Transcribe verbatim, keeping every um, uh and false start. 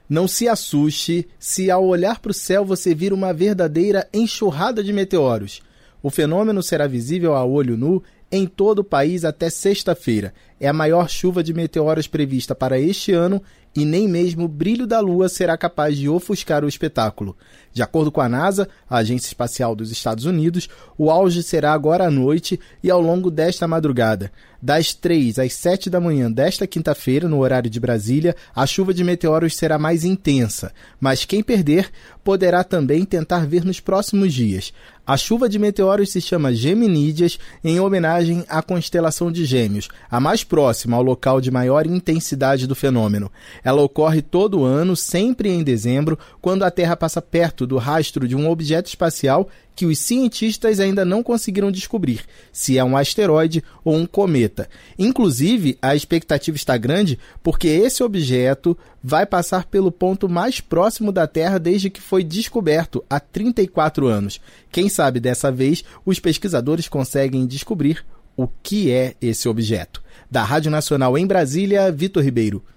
Não se assuste se ao olhar para o céu você vir uma verdadeira enxurrada de meteoros. O fenômeno será visível a olho nu em todo o país até sexta-feira. É a maior chuva de meteoros prevista para este ano e nem mesmo o brilho da Lua será capaz de ofuscar o espetáculo. De acordo com a NASA, a Agência Espacial dos Estados Unidos, o auge será agora à noite e ao longo desta madrugada. Das três às sete da manhã desta quinta-feira, no horário de Brasília, a chuva de meteoros será mais intensa, mas quem perder poderá também tentar ver nos próximos dias. A chuva de meteoros se chama Geminídeas, em homenagem à constelação de Gêmeos, a mais próxima ao local de maior intensidade do fenômeno. Ela ocorre todo ano, sempre em dezembro, quando a Terra passa perto do rastro de um objeto espacial que os cientistas ainda não conseguiram descobrir se é um asteroide ou um cometa. Inclusive, a expectativa está grande porque esse objeto vai passar pelo ponto mais próximo da Terra desde que foi descoberto há trinta e quatro anos. Quem sabe dessa vez os pesquisadores conseguem descobrir o que é esse objeto. Da Rádio Nacional em Brasília, Vitor Ribeiro.